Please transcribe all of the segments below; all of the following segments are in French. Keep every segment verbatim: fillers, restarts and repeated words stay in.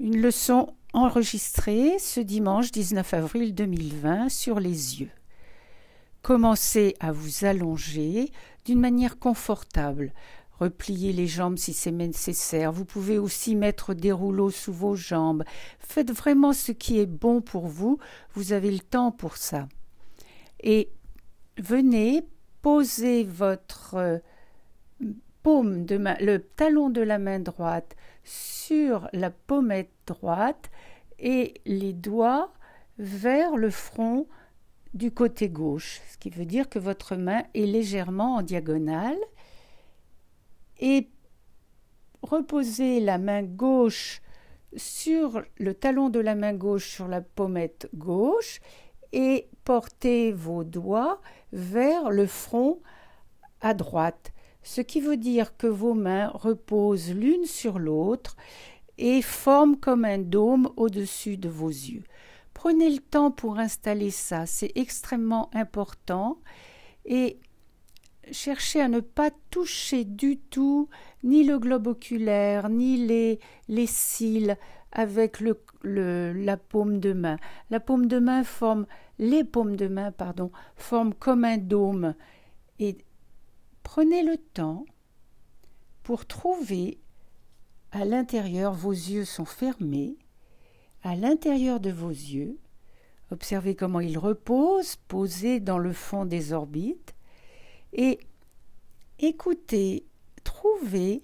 Une leçon enregistrée ce dimanche dix-neuf avril deux mille vingt sur les yeux. Commencez à vous allonger d'une manière confortable. Repliez les jambes si c'est nécessaire. Vous pouvez aussi mettre des rouleaux sous vos jambes. Faites vraiment ce qui est bon pour vous. Vous avez le temps pour ça. Et venez poser votre euh, paume de main, le talon de la main droite sur la pommette droite et les doigts vers le front du côté gauche, ce qui veut dire que votre main est légèrement en diagonale, et reposez la main gauche sur le talon de la main gauche sur la pommette gauche et portez vos doigts vers le front à droite, ce qui veut dire que vos mains reposent l'une sur l'autre et forment comme un dôme au-dessus de vos yeux. Prenez le temps pour installer ça, c'est extrêmement important, et cherchez à ne pas toucher du tout ni le globe oculaire, ni les, les cils avec le, le, la paume de main. La paume de main forme, les paumes de main, pardon, forment comme un dôme. Et prenez le temps pour trouver à l'intérieur, vos yeux sont fermés, à l'intérieur de vos yeux, observez comment ils reposent, posés dans le fond des orbites, et écoutez, trouvez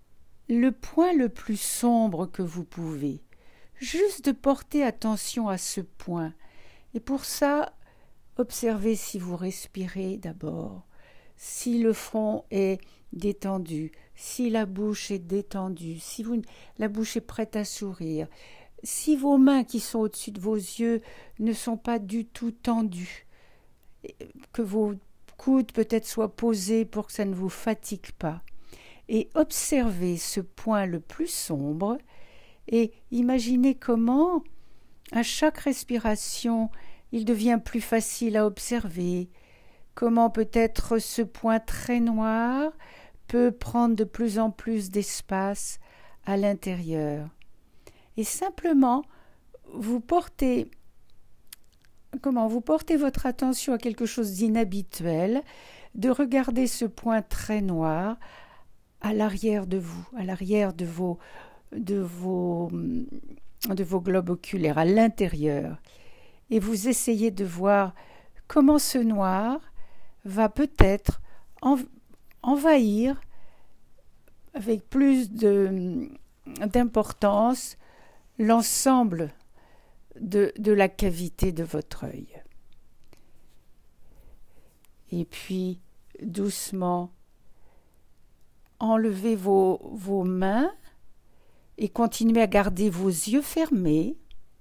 le point le plus sombre que vous pouvez, juste de porter attention à ce point. Et pour ça, observez si vous respirez d'abord, si le front est détendu, si la bouche est détendue, si vous, la bouche est prête à sourire, si vos mains qui sont au-dessus de vos yeux ne sont pas du tout tendues, que vos coudes peut-être soient posés pour que ça ne vous fatigue pas. Et observez ce point le plus sombre et imaginez comment, à chaque respiration, il devient plus facile à observer, comment peut-être ce point très noir peut prendre de plus en plus d'espace à l'intérieur. Et simplement, vous portez, comment, vous portez votre attention à quelque chose d'inhabituel, de regarder ce point très noir à l'arrière de vous, à l'arrière de vos, de vos, de vos globes oculaires, à l'intérieur. Et vous essayez de voir comment ce noir va peut-être en, envahir avec plus de, d'importance l'ensemble de, de la cavité de votre œil. Et puis, doucement, enlevez vos, vos mains et continuez à garder vos yeux fermés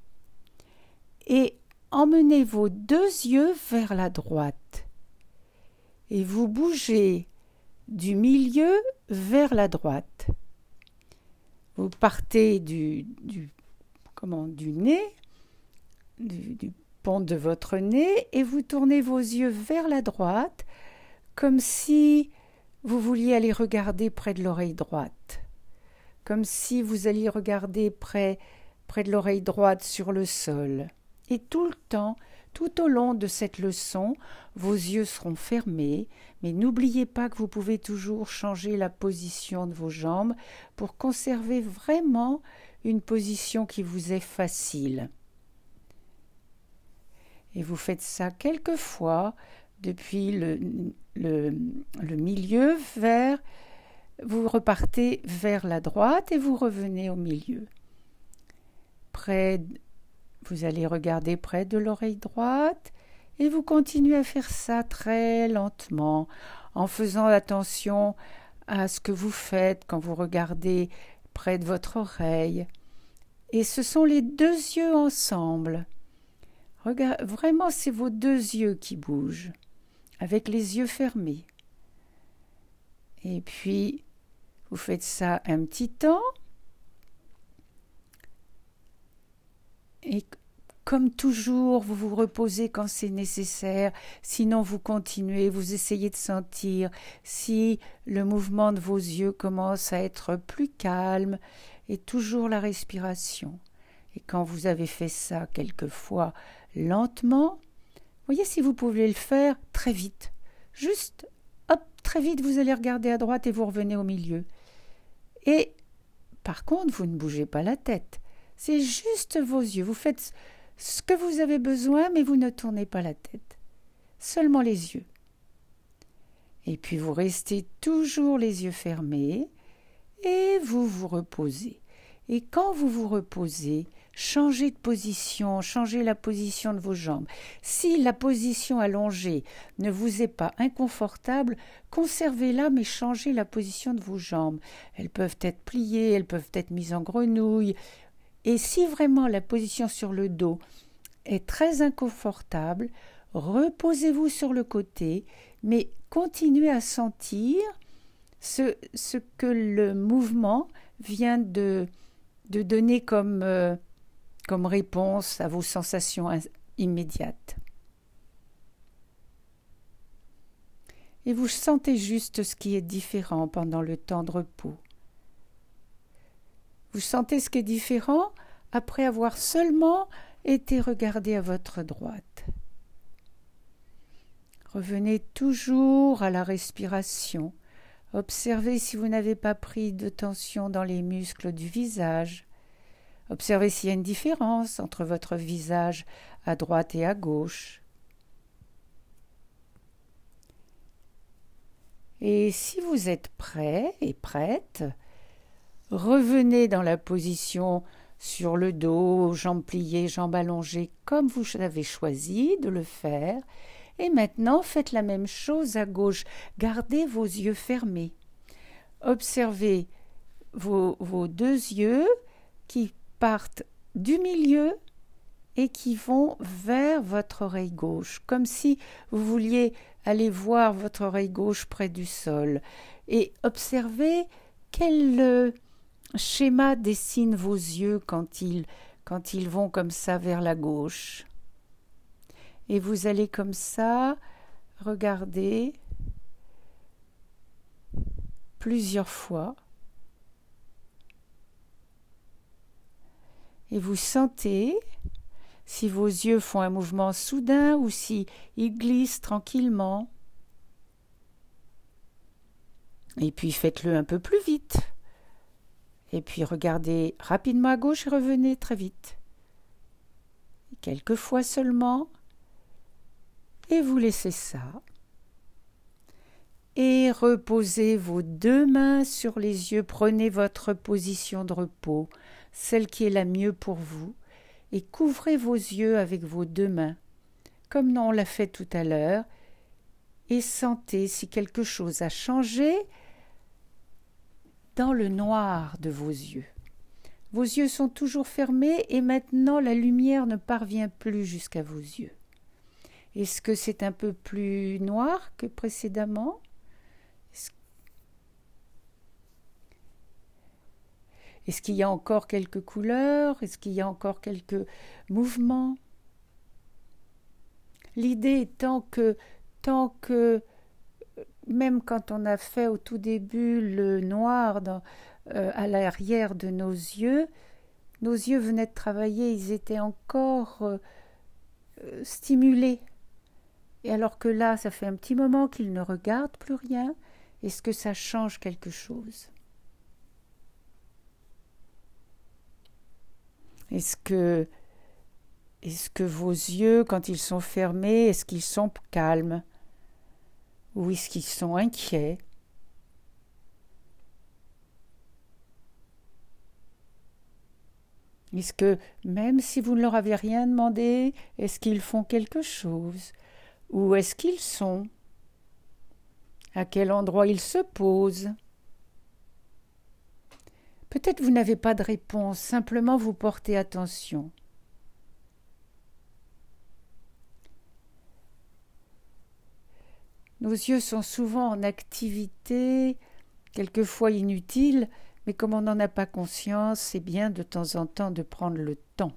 et emmenez vos deux yeux vers la droite. Et vous bougez du milieu vers la droite. Vous partez du, du, comment, du nez, du, du pont de votre nez, et vous tournez vos yeux vers la droite, comme si vous vouliez aller regarder près de l'oreille droite, comme si vous alliez regarder près, près de l'oreille droite sur le sol. Et tout le temps, tout au long de cette leçon, vos yeux seront fermés, mais n'oubliez pas que vous pouvez toujours changer la position de vos jambes pour conserver vraiment une position qui vous est facile. Et vous faites ça quelques fois, depuis le, le, le milieu vers, vous repartez vers la droite et vous revenez au milieu. Près Vous allez regarder près de l'oreille droite et vous continuez à faire ça très lentement, en faisant attention à ce que vous faites quand vous regardez près de votre oreille. Et ce sont les deux yeux ensemble. Regardez, vraiment, c'est vos deux yeux qui bougent, avec les yeux fermés. Et puis, vous faites ça un petit temps. Et comme toujours, vous vous reposez quand c'est nécessaire, sinon vous continuez, vous essayez de sentir si le mouvement de vos yeux commence à être plus calme, et toujours la respiration. Et quand vous avez fait ça quelquefois lentement, voyez si vous pouvez le faire très vite. Juste, hop, très vite, vous allez regarder à droite et vous revenez au milieu. Et par contre, vous ne bougez pas la tête. C'est juste vos yeux. Vous faites ce que vous avez besoin, mais vous ne tournez pas la tête. Seulement les yeux. Et puis vous restez toujours les yeux fermés et vous vous reposez. Et quand vous vous reposez, changez de position, changez la position de vos jambes. Si la position allongée ne vous est pas inconfortable, conservez-la, mais changez la position de vos jambes. Elles peuvent être pliées, elles peuvent être mises en grenouille. Et si vraiment la position sur le dos est très inconfortable, reposez-vous sur le côté, mais continuez à sentir ce, ce que le mouvement vient de, de donner comme, euh, comme réponse à vos sensations immédiates. Et vous sentez juste ce qui est différent pendant le temps de repos. Vous sentez ce qui est différent après avoir seulement été regardé à votre droite. Revenez toujours à la respiration. Observez si vous n'avez pas pris de tension dans les muscles du visage. Observez s'il y a une différence entre votre visage à droite et à gauche. Et si vous êtes prêt et prête, revenez dans la position sur le dos, jambes pliées, jambes allongées, comme vous avez choisi de le faire. Et maintenant, faites la même chose à gauche. Gardez vos yeux fermés. Observez vos, vos deux yeux qui partent du milieu et qui vont vers votre oreille gauche, comme si vous vouliez aller voir votre oreille gauche près du sol. Et observez quel euh, schéma dessine vos yeux quand ils, quand ils vont comme ça vers la gauche. Et vous allez comme ça regarder plusieurs fois. Et vous sentez si vos yeux font un mouvement soudain ou si ils glissent tranquillement. Et puis faites-le un peu plus vite. Et puis regardez rapidement à gauche et revenez très vite. Quelques fois seulement. Et vous laissez ça. Et reposez vos deux mains sur les yeux. Prenez votre position de repos, celle qui est la mieux pour vous, et couvrez vos yeux avec vos deux mains, comme on l'a fait tout à l'heure, et sentez si quelque chose a changé dans le noir de vos yeux. Vos yeux sont toujours fermés et maintenant la lumière ne parvient plus jusqu'à vos yeux. Est-ce que c'est un peu plus noir que précédemment ? Est-ce, Est-ce qu'il y a encore quelques couleurs ? Est-ce qu'il y a encore quelques mouvements ? L'idée étant que tant que, même quand on a fait au tout début le noir dans, euh, à l'arrière de nos yeux, nos yeux venaient de travailler, ils étaient encore euh, euh, stimulés. Et alors que là, ça fait un petit moment qu'ils ne regardent plus rien, est-ce que ça change quelque chose ? Est-ce que, est-ce que vos yeux, quand ils sont fermés, est-ce qu'ils sont calmes ? Ou est-ce qu'ils sont inquiets ? Est-ce que, même si vous ne leur avez rien demandé, est-ce qu'ils font quelque chose ? Où est-ce qu'ils sont ? À quel endroit ils se posent ? Peut-être vous n'avez pas de réponse, simplement vous portez attention. Nos yeux sont souvent en activité, quelquefois inutile, mais comme on n'en a pas conscience, c'est bien de temps en temps de prendre le temps.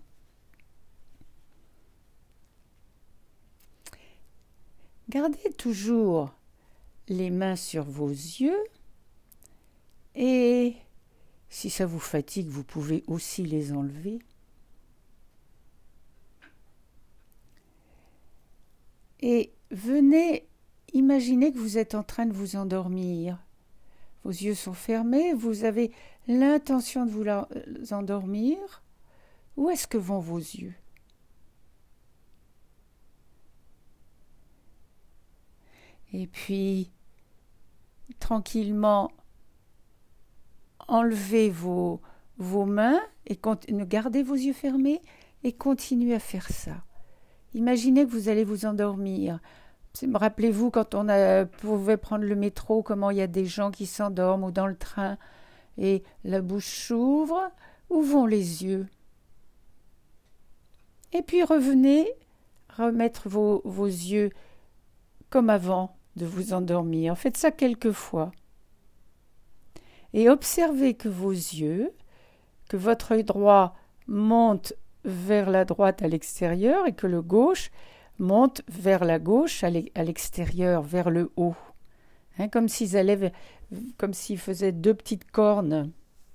Gardez toujours les mains sur vos yeux et Si ça vous fatigue, vous pouvez aussi les enlever. Et venez imaginer que vous êtes en train de vous endormir. Vos yeux sont fermés, vous avez l'intention de vous endormir. Où est-ce que vont vos yeux? Et puis, tranquillement, enlevez vos, vos mains et gardez vos yeux fermés et continuez à faire ça. Imaginez que vous allez vous endormir. Rappelez-vous quand on a, pouvait prendre le métro, comment il y a des gens qui s'endorment ou dans le train et la bouche s'ouvre. Où vont les yeux? Et puis revenez remettre vos, vos yeux comme avant de vous endormir. Faites ça quelques fois. Et observez que vos yeux, que votre œil droit monte vers la droite à l'extérieur et que le gauche monte vers la gauche à l'extérieur, vers le haut. Hein, comme s'ils allaient, comme s'ils faisaient deux petites cornes.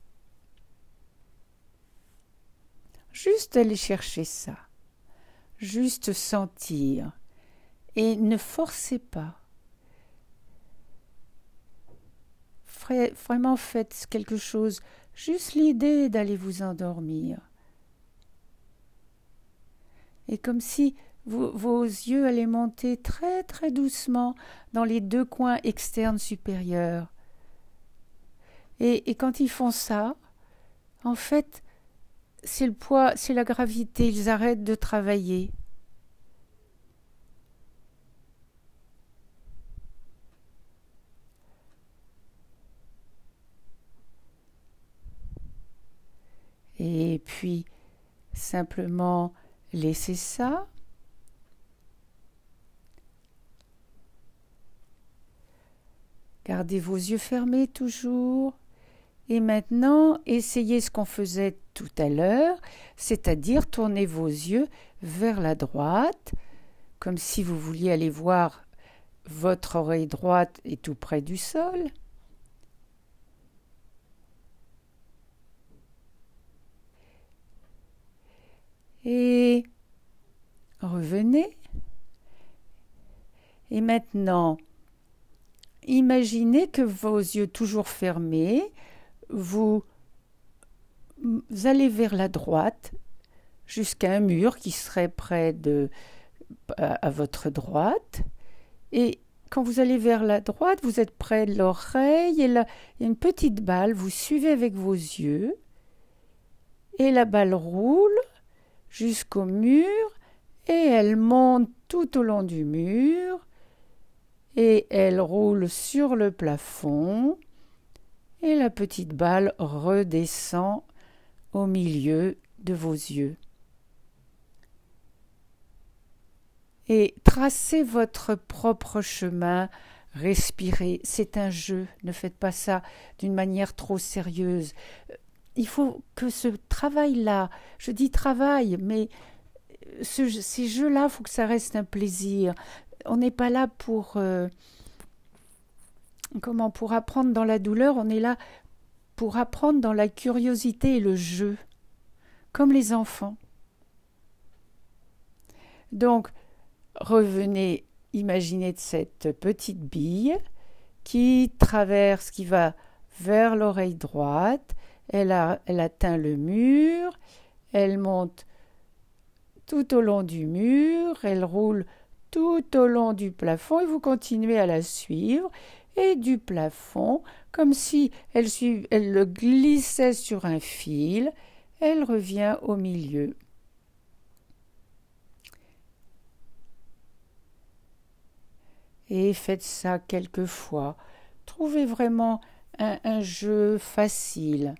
Juste aller chercher ça. Juste sentir. Et ne forcez pas. Vraiment faites quelque chose. Juste l'idée d'aller vous endormir. Et comme si vous, vos yeux allaient monter très très doucement dans les deux coins externes supérieurs. Et, et quand ils font ça, en fait, c'est le poids, c'est la gravité, ils arrêtent de travailler. Et puis, simplement laissez ça. Gardez vos yeux fermés toujours. Et maintenant, essayez ce qu'on faisait tout à l'heure, c'est-à-dire tournez vos yeux vers la droite, comme si vous vouliez aller voir votre oreille droite est tout près du sol. Et revenez. Et maintenant, imaginez que vos yeux toujours fermés, vous, vous allez vers la droite jusqu'à un mur qui serait près de à, à votre droite. Et quand vous allez vers la droite, vous êtes près de l'oreille et là, il y a une petite balle, vous suivez avec vos yeux et la balle roule jusqu'au mur et elle monte tout au long du mur et elle roule sur le plafond et la petite balle redescend au milieu de vos yeux. Et tracez votre propre chemin, respirez, c'est un jeu, ne faites pas ça d'une manière trop sérieuse. Il faut que ce travail-là, je dis travail, mais ce, ces jeux-là, il faut que ça reste un plaisir. On n'est pas là pour, euh, comment, pour apprendre dans la douleur, on est là pour apprendre dans la curiosité et le jeu, comme les enfants. Donc, revenez, imaginez de cette petite bille qui traverse, qui va vers l'oreille droite. Elle, a, elle atteint le mur, elle monte tout au long du mur, elle roule tout au long du plafond et vous continuez à la suivre. Et du plafond, comme si elle, elle le glissait sur un fil, elle revient au milieu. Et faites ça quelques fois. Trouvez vraiment un, un jeu facile.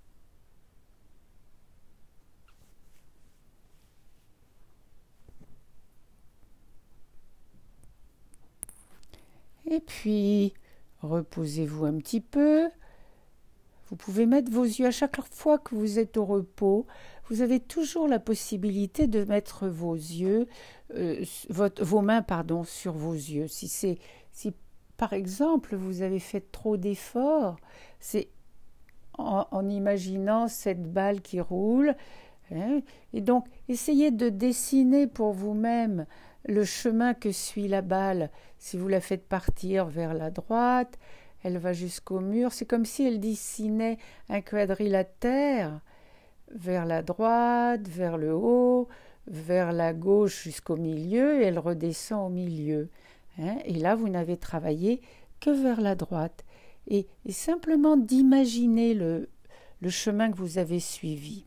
Et puis, reposez-vous un petit peu. Vous pouvez mettre vos yeux à chaque fois que vous êtes au repos. Vous avez toujours la possibilité de mettre vos yeux, euh, votre, vos mains, pardon, sur vos yeux. Si c'est, si par exemple vous avez fait trop d'efforts, c'est en, en imaginant cette balle qui roule. Hein, et donc, essayez de dessiner pour vous-même le chemin que suit la balle. Si vous la faites partir vers la droite, elle va jusqu'au mur. C'est comme si elle dessinait un quadrilatère vers la droite, vers le haut, vers la gauche jusqu'au milieu, et elle redescend au milieu. Hein, et là, vous n'avez travaillé que vers la droite. Et, et simplement d'imaginer le, le chemin que vous avez suivi.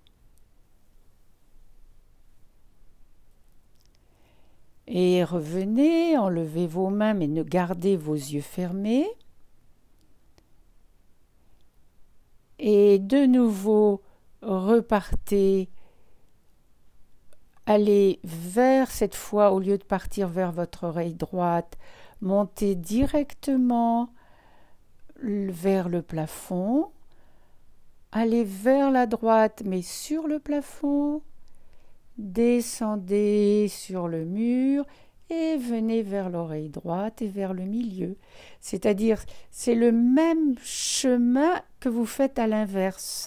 Et revenez, enlevez vos mains, mais ne gardez vos yeux fermés. Et de nouveau, repartez, allez vers cette fois, au lieu de partir vers votre oreille droite, montez directement vers le plafond, allez vers la droite, mais sur le plafond, descendez sur le mur et venez vers l'oreille droite et vers le milieu. C'est-à-dire, c'est le même chemin que vous faites à l'inverse.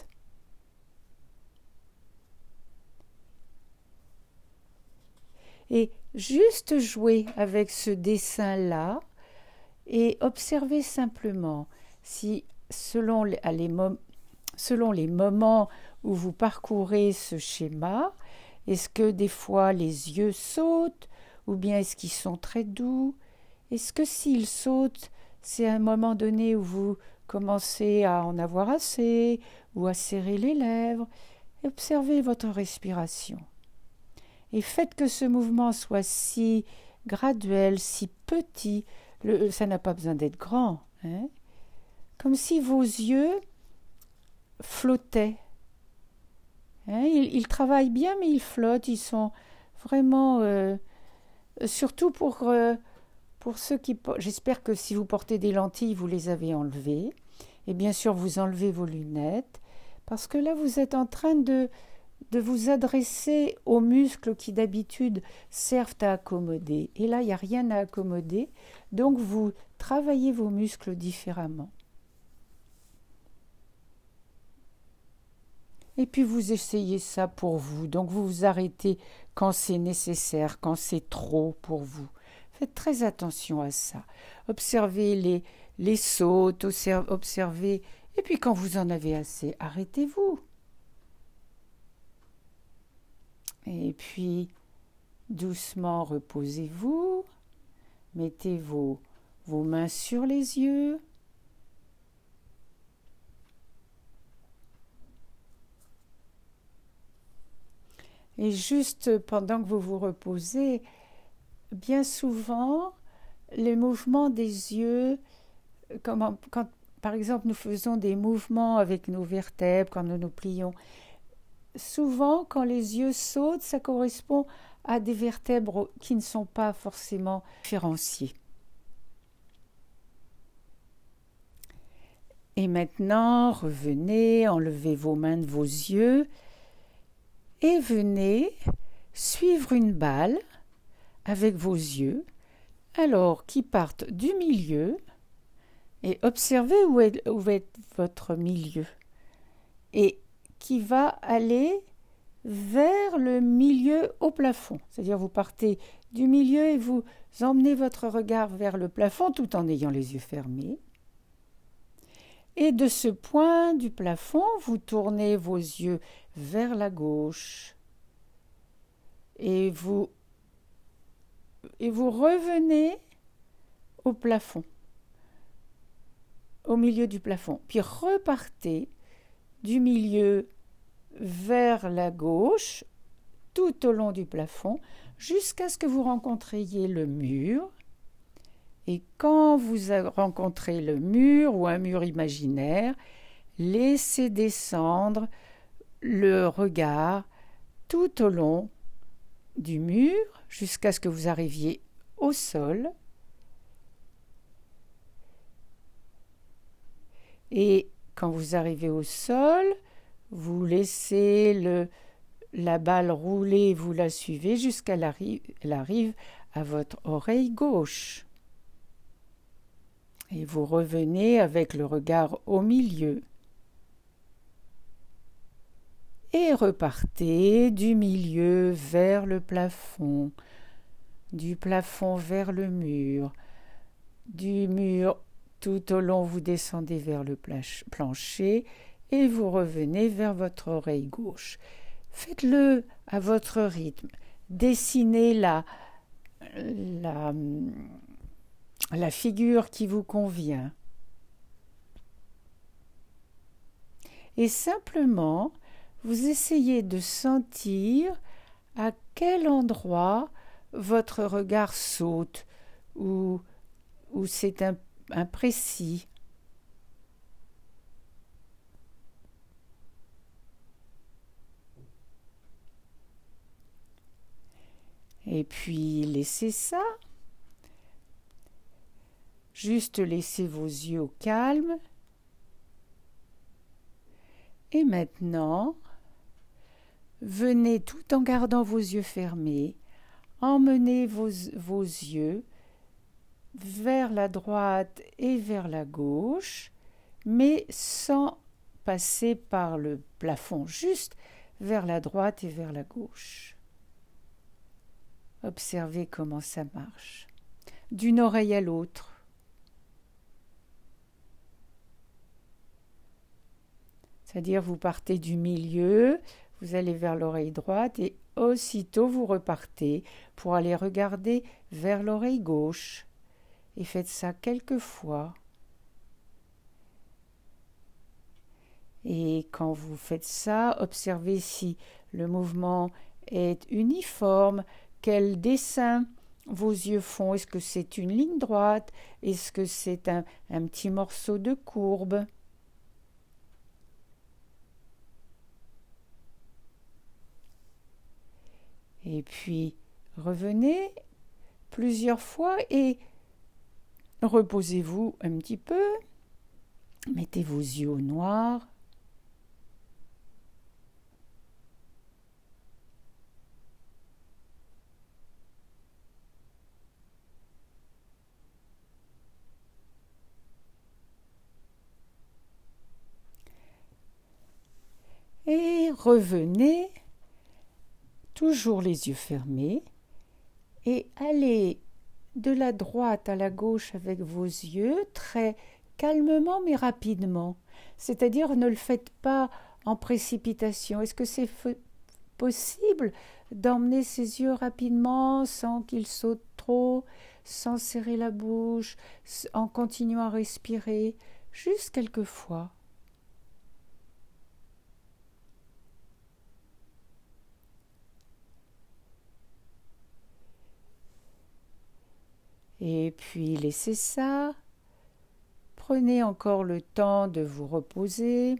Et juste jouer avec ce dessin-là et observez simplement si, selon les, les, selon les moments où vous parcourez ce schéma, est-ce que des fois les yeux sautent ou bien est-ce qu'ils sont très doux? Est-ce que s'ils sautent, c'est à un moment donné où vous commencez à en avoir assez ou à serrer les lèvres? Observez votre respiration. Et faites que ce mouvement soit si graduel, si petit, le, ça n'a pas besoin d'être grand, hein, comme si vos yeux flottaient. Hein, ils, ils travaillent bien, mais ils flottent, ils sont vraiment... Euh, surtout pour, euh, pour ceux qui... J'espère que si vous portez des lentilles, vous les avez enlevées. Et bien sûr, vous enlevez vos lunettes, parce que là, vous êtes en train de... de vous adresser aux muscles qui d'habitude servent à accommoder. Et là, il n'y a rien à accommoder, donc vous travaillez vos muscles différemment. Et puis vous essayez ça pour vous, donc vous vous arrêtez quand c'est nécessaire, quand c'est trop pour vous. Faites très attention à ça. Observez les, les sautes, observez, et puis quand vous en avez assez, arrêtez-vous. Et puis, doucement, reposez-vous. Mettez vos, vos mains sur les yeux. Et juste pendant que vous vous reposez, bien souvent, les mouvements des yeux, comme quand, par exemple, nous faisons des mouvements avec nos vertèbres, quand nous nous plions, souvent, quand les yeux sautent, ça correspond à des vertèbres qui ne sont pas forcément différenciées. Et maintenant, revenez, enlevez vos mains de vos yeux et venez suivre une balle avec vos yeux, alors qui partent du milieu, et observez où est, où est votre milieu. Et qui va aller vers le milieu au plafond. C'est-à-dire vous partez du milieu et vous emmenez votre regard vers le plafond tout en ayant les yeux fermés. Et de ce point du plafond, vous tournez vos yeux vers la gauche. Et vous, et vous revenez au plafond, au milieu du plafond. Puis repartez du milieu vers la gauche, tout au long du plafond, jusqu'à ce que vous rencontriez le mur. Et quand vous rencontrez le mur ou un mur imaginaire, laissez descendre le regard tout au long du mur jusqu'à ce que vous arriviez au sol. Et quand vous arrivez au sol, vous laissez le, la balle rouler, vous la suivez jusqu'à elle arrive à votre oreille gauche. Et vous revenez avec le regard au milieu. et repartez du milieu vers le plafond, du plafond vers le mur, du mur tout au long vous descendez vers le plancher et vous revenez vers votre oreille gauche. Faites-le à votre rythme, dessinez la, la, la figure qui vous convient. Et simplement, vous essayez de sentir à quel endroit votre regard saute ou, ou c'est imprécis. Et puis laissez ça. Juste laissez vos yeux au calme. Et maintenant, venez tout en gardant vos yeux fermés, emmenez vos, vos yeux vers la droite et vers la gauche, mais sans passer par le plafond, juste vers la droite et vers la gauche. Observez comment ça marche, d'une oreille à l'autre. C'est-à-dire vous partez du milieu, vous allez vers l'oreille droite et aussitôt vous repartez pour aller regarder vers l'oreille gauche. Et faites ça quelques fois. Et quand vous faites ça, observez si le mouvement est uniforme, quel dessin vos yeux font. Est-ce que c'est une ligne droite? Est-ce que c'est un, un petit morceau de courbe? Et puis, revenez plusieurs fois et reposez-vous un petit peu. Mettez vos yeux au noir. Et revenez, toujours les yeux fermés, et allez de la droite à la gauche avec vos yeux, très calmement mais rapidement. C'est-à-dire ne le faites pas en précipitation. Est-ce que c'est possible d'emmener ses yeux rapidement sans qu'ils sautent trop, sans serrer la bouche, en continuant à respirer, juste quelques fois? Et puis laissez ça. Prenez encore le temps de vous reposer.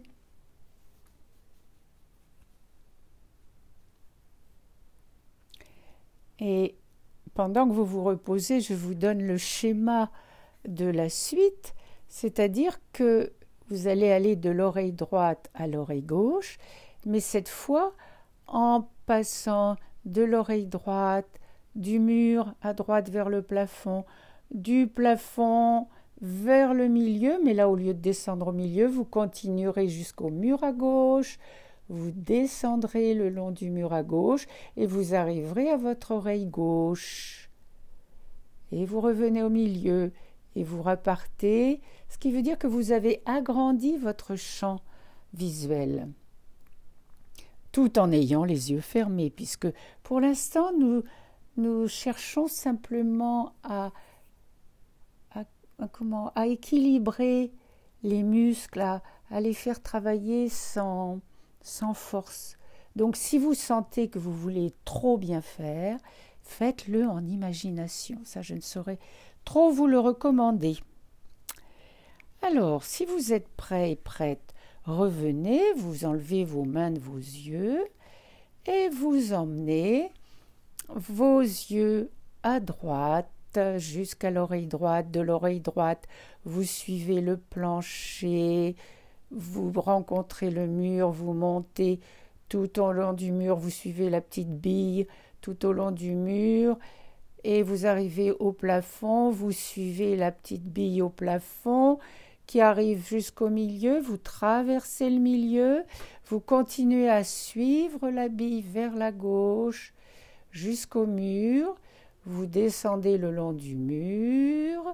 Et pendant que vous vous reposez, je vous donne le schéma de la suite, c'est-à-dire que vous allez aller de l'oreille droite à l'oreille gauche, mais cette fois en passant de l'oreille droite du mur à droite vers le plafond, du plafond vers le milieu, mais là au lieu de descendre au milieu, vous continuerez jusqu'au mur à gauche, vous descendrez le long du mur à gauche et vous arriverez à votre oreille gauche. Et vous revenez au milieu et vous repartez, ce qui veut dire que vous avez agrandi votre champ visuel, tout en ayant les yeux fermés, puisque pour l'instant nous Nous cherchons simplement à, à, à, comment, à équilibrer les muscles, à, à les faire travailler sans, sans force. Donc si vous sentez que vous voulez trop bien faire, faites-le en imagination. Ça, je ne saurais trop vous le recommander. Alors, si vous êtes prêt et prête, revenez, vous enlevez vos mains de vos yeux et vous emmenez vos yeux à droite jusqu'à l'oreille droite. De l'oreille droite, vous suivez le plancher, vous rencontrez le mur, vous montez tout au long du mur, vous suivez la petite bille tout au long du mur et vous arrivez au plafond, vous suivez la petite bille au plafond qui arrive jusqu'au milieu, vous traversez le milieu, vous continuez à suivre la bille vers la gauche jusqu'au mur, vous descendez le long du mur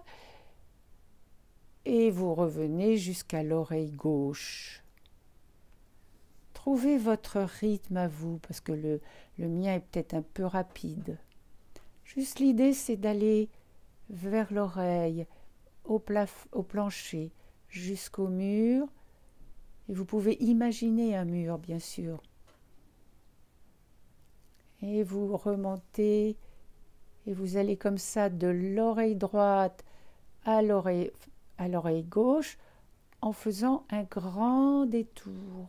et vous revenez jusqu'à l'oreille gauche. Trouvez votre rythme à vous, parce que le, le mien est peut-être un peu rapide. Juste l'idée, c'est d'aller vers l'oreille, au, plaf- au plancher, jusqu'au mur. Et vous pouvez imaginer un mur, bien sûr. Et vous remontez, et vous allez comme ça de l'oreille droite à l'oreille, à l'oreille gauche, en faisant un grand détour.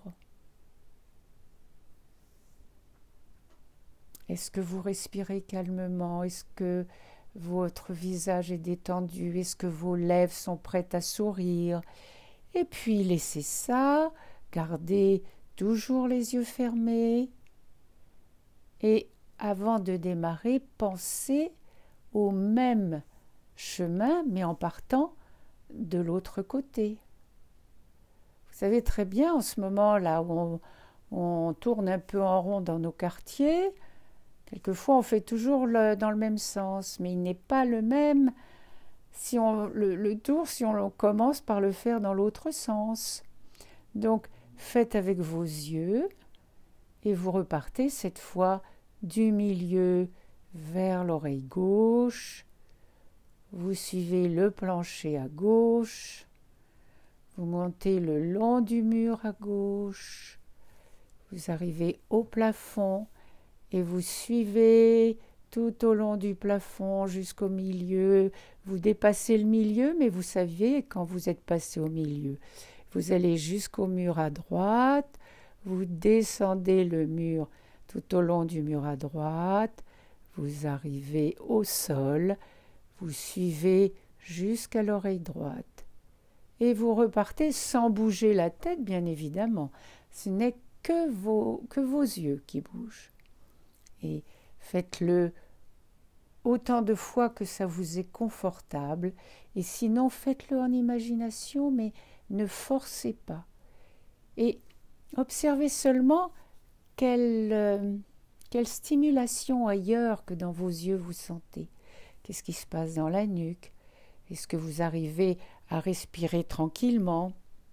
Est-ce que vous respirez calmement? Est-ce que votre visage est détendu? Est-ce que vos lèvres sont prêtes à sourire? Et puis laissez ça, gardez toujours les yeux fermés. Et avant de démarrer, pensez au même chemin, mais en partant de l'autre côté. Vous savez très bien, en ce moment-là où on, on tourne un peu en rond dans nos quartiers, quelquefois, on fait toujours le, dans le même sens, mais il n'est pas le même si on, le, le tour si on commence par le faire dans l'autre sens. Donc, faites avec vos yeux et vous repartez cette fois du milieu vers l'oreille gauche. Vous suivez le plancher à gauche. Vous montez le long du mur à gauche. Vous arrivez au plafond. Et vous suivez tout au long du plafond jusqu'au milieu. Vous dépassez le milieu, mais vous savez quand vous êtes passé au milieu. Vous allez jusqu'au mur à droite, vous descendez le mur tout au long du mur à droite, vous arrivez au sol, vous suivez jusqu'à l'oreille droite. Et vous repartez sans bouger la tête, bien évidemment. Ce n'est que vos, que vos yeux qui bougent. Et faites-le autant de fois que ça vous est confortable. Et sinon, faites-le en imagination, mais ne forcez pas. Et observez seulement quelle, euh, quelle stimulation ailleurs que dans vos yeux vous sentez. Qu'est-ce qui se passe dans la nuque? Est-ce que vous arrivez à respirer tranquillement?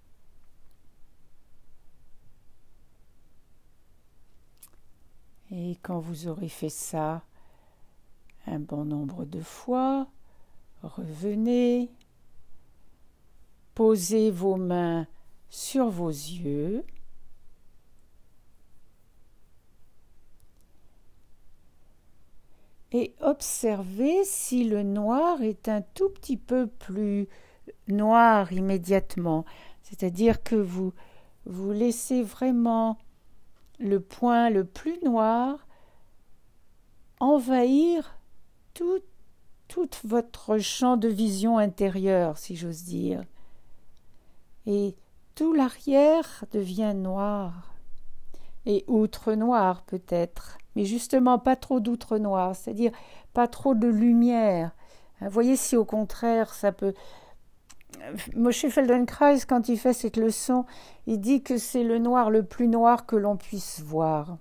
Et quand vous aurez fait ça un bon nombre de fois, revenez, posez vos mains sur vos yeux et observez si le noir est un tout petit peu plus noir immédiatement, c'est-à-dire que vous, vous laissez vraiment le point le plus noir envahir tout, tout votre champ de vision intérieur, si j'ose dire. Et tout l'arrière devient noir. Et outre noir peut-être, mais justement pas trop d'outre noir, c'est-à-dire pas trop de lumière. Vous voyez si au contraire ça peut... Moshe Feldenkrais, quand il fait cette leçon, il dit que c'est le noir le plus noir que l'on puisse voir.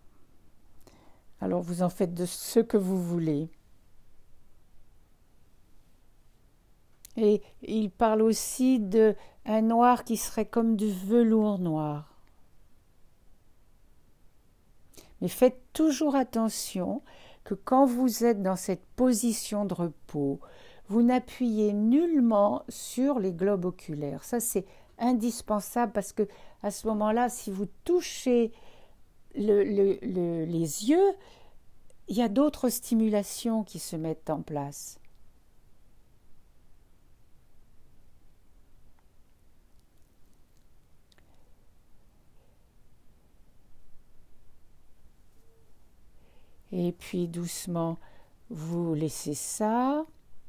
Alors vous en faites de ce que vous voulez. Et il parle aussi d'un noir qui serait comme du velours noir. Mais faites toujours attention que quand vous êtes dans cette position de repos, vous n'appuyez nullement sur les globes oculaires. Ça, c'est indispensable parce que à ce moment-là, si vous touchez le, le, le, les yeux, il y a d'autres stimulations qui se mettent en place. Et puis doucement, vous laissez ça.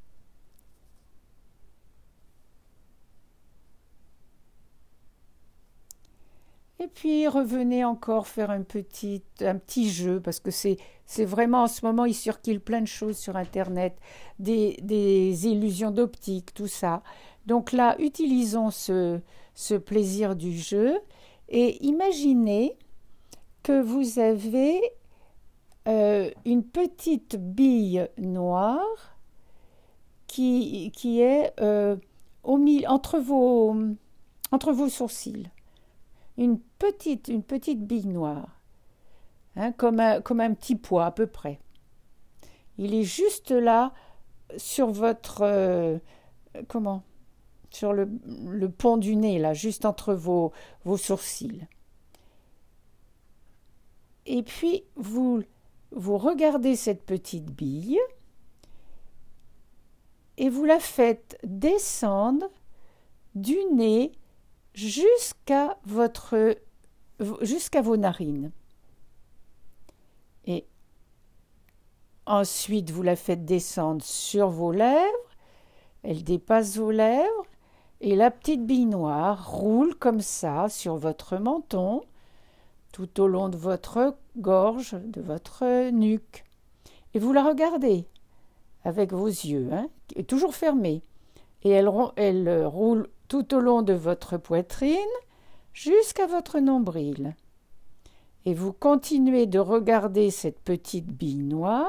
Et puis revenez encore faire un petit, un petit jeu, parce que c'est, c'est vraiment en ce moment, il circule plein de choses sur Internet, des, des illusions d'optique, tout ça. Donc là, utilisons ce, ce plaisir du jeu et imaginez que vous avez euh, une petite bille noire qui, qui est euh, au milieu, entre vos, entre vos sourcils. Une petite, une petite bille noire, hein, comme, un, comme un petit pois à peu près. Il est juste là sur votre... Euh, comment sur le, le pont du nez, là, juste entre vos, vos sourcils. Et puis, vous, vous regardez cette petite bille et vous la faites descendre du nez jusqu'à votre jusqu'à vos narines. Et ensuite, vous la faites descendre sur vos lèvres, elle dépasse vos lèvres, et la petite bille noire roule comme ça sur votre menton, tout au long de votre gorge, de votre nuque. Et vous la regardez avec vos yeux, hein, toujours fermés. Et elle, elle roule tout au long de votre poitrine jusqu'à votre nombril. Et vous continuez de regarder cette petite bille noire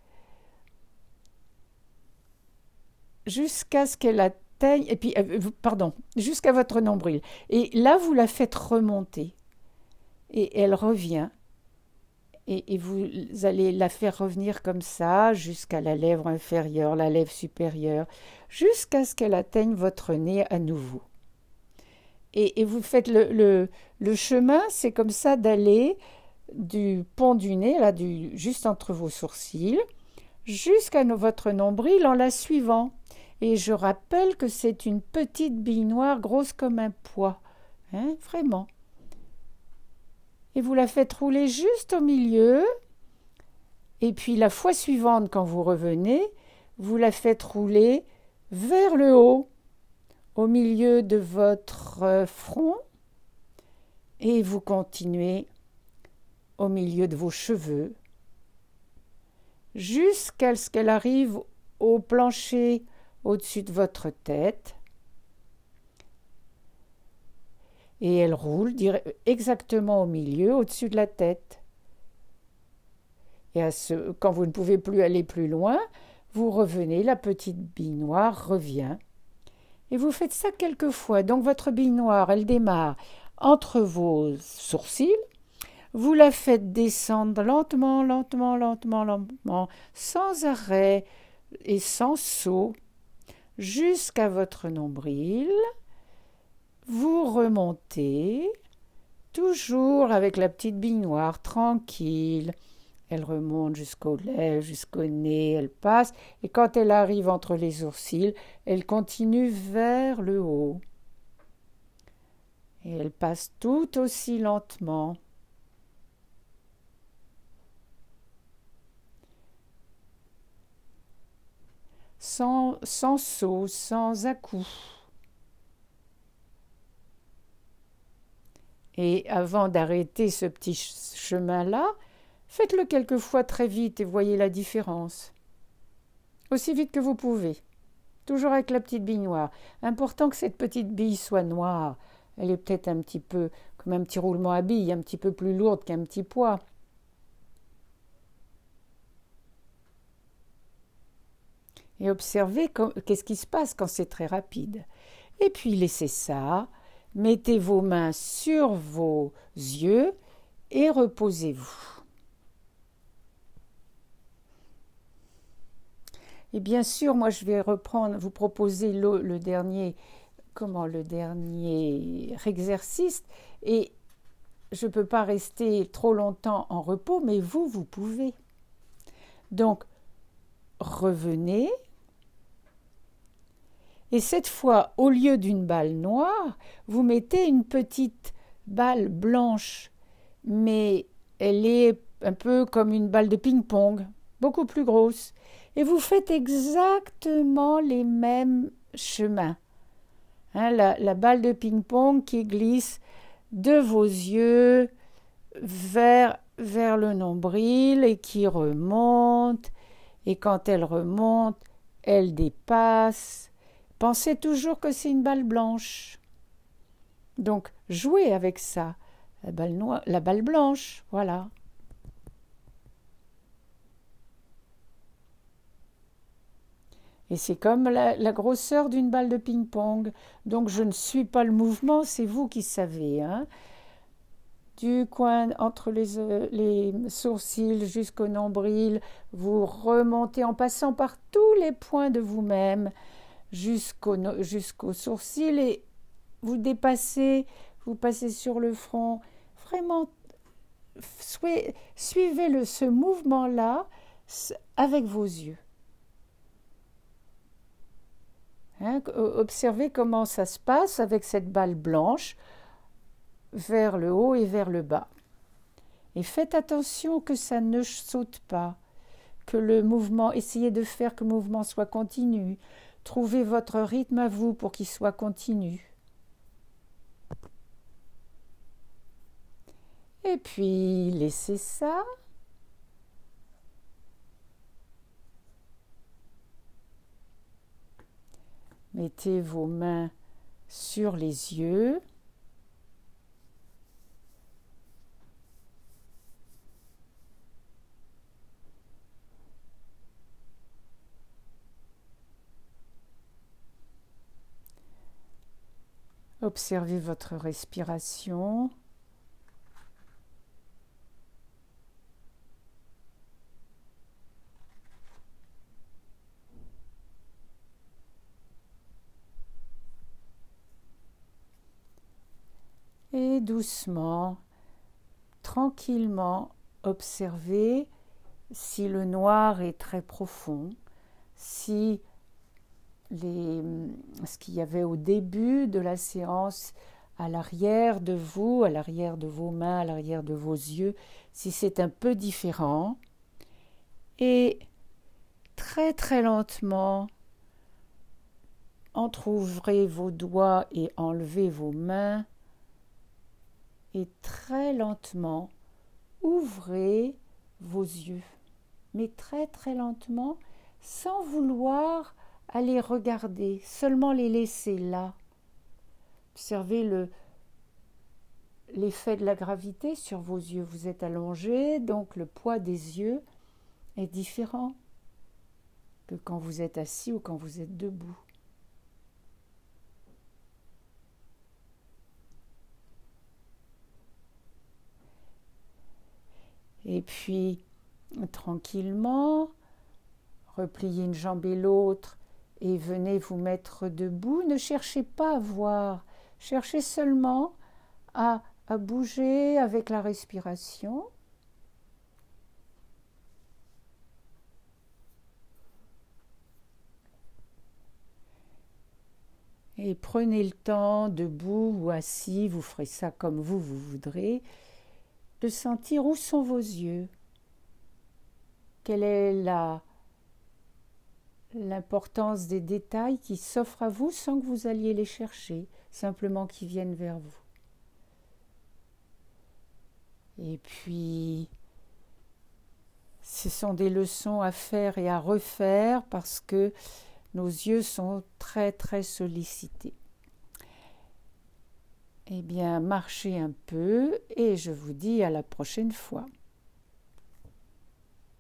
jusqu'à ce qu'elle atteigne, et puis, euh, pardon, jusqu'à votre nombril. Et là, vous la faites remonter. Et elle revient. Et, et vous allez la faire revenir comme ça jusqu'à la lèvre inférieure, la lèvre supérieure, jusqu'à ce qu'elle atteigne votre nez à nouveau. Et, et vous faites le, le, le chemin, c'est comme ça d'aller du pont du nez, là, du, juste entre vos sourcils, jusqu'à no, votre nombril en la suivant. Et je rappelle que c'est une petite bille noire grosse comme un pois, hein, vraiment. Et vous la faites rouler juste au milieu. Et puis la fois suivante, quand vous revenez, vous la faites rouler vers le haut, au milieu de votre front. Et vous continuez au milieu de vos cheveux, jusqu'à ce qu'elle arrive au plancher au-dessus de votre tête. Et elle roule exactement au milieu, au-dessus de la tête. Et à ce, quand vous ne pouvez plus aller plus loin, vous revenez, la petite bille noire revient. Et vous faites ça quelques fois. Donc votre bille noire, elle démarre entre vos sourcils. Vous la faites descendre lentement, lentement, lentement, lentement, sans arrêt et sans saut, jusqu'à votre nombril. Vous remontez, toujours avec la petite bille noire, tranquille. Elle remonte jusqu'aux lèvres, jusqu'au nez, elle passe, et quand elle arrive entre les sourcils, elle continue vers le haut. Et elle passe tout aussi lentement. Sans, sans saut, sans à-coups. Et avant d'arrêter ce petit chemin-là, faites-le quelquefois très vite et voyez la différence. Aussi vite que vous pouvez. Toujours avec la petite bille noire. Important que cette petite bille soit noire. Elle est peut-être un petit peu comme un petit roulement à billes, un petit peu plus lourde qu'un petit pois. Et observez qu'est-ce qui se passe quand c'est très rapide. Et puis laissez ça. Mettez vos mains sur vos yeux et reposez-vous. Et bien sûr, moi je vais reprendre, vous proposer le, le dernier, comment le dernier exercice. Et je ne peux pas rester trop longtemps en repos, mais vous, vous pouvez. Donc, revenez. Et cette fois, au lieu d'une balle noire, vous mettez une petite balle blanche, mais elle est un peu comme une balle de ping-pong, beaucoup plus grosse. Et vous faites exactement les mêmes chemins. Hein, la, la balle de ping-pong qui glisse de vos yeux vers, vers le nombril et qui remonte. Et quand elle remonte, elle dépasse. Pensez toujours que c'est une balle blanche. Donc, jouez avec ça. La balle noire, la balle blanche, voilà. Et c'est comme la, la grosseur d'une balle de ping-pong. Donc, je ne suis pas le mouvement, c'est vous qui savez. Hein. Du coin entre les, euh, les sourcils jusqu'au nombril, vous remontez en passant par tous les points de vous-même jusqu'au jusqu'au sourcil et vous dépassez, vous passez sur le front. Vraiment, suivez le, ce mouvement-là avec vos yeux. Hein, observez comment ça se passe avec cette balle blanche vers le haut et vers le bas. Et faites attention que ça ne saute pas, que le mouvement, essayez de faire que le mouvement soit continu. Trouvez votre rythme à vous pour qu'il soit continu. Et puis, laissez ça. Mettez vos mains sur les yeux. Observez votre respiration. Et doucement, tranquillement, observez si le noir est très profond, si les, ce qu'il y avait au début de la séance, à l'arrière de vous, à l'arrière de vos mains, à l'arrière de vos yeux, si c'est un peu différent. Et très très lentement, entr'ouvrez vos doigts et enlevez vos mains. Et très lentement, ouvrez vos yeux. Mais très très lentement, sans vouloir aller regarder, seulement les laisser là. Observez le, l'effet de la gravité sur vos yeux. Vous êtes allongé, donc le poids des yeux est différent que quand vous êtes assis ou quand vous êtes debout. Et puis, tranquillement, repliez une jambe et l'autre et venez vous mettre debout. Ne cherchez pas à voir, cherchez seulement à, à bouger avec la respiration. Et prenez le temps, debout ou assis, vous ferez ça comme vous, vous voudrez, de sentir où sont vos yeux. Quelle est la, l'importance des détails qui s'offrent à vous sans que vous alliez les chercher, simplement qu'ils viennent vers vous. Et puis, ce sont des leçons à faire et à refaire parce que nos yeux sont très très sollicités. Eh bien, marchez un peu et je vous dis à la prochaine fois.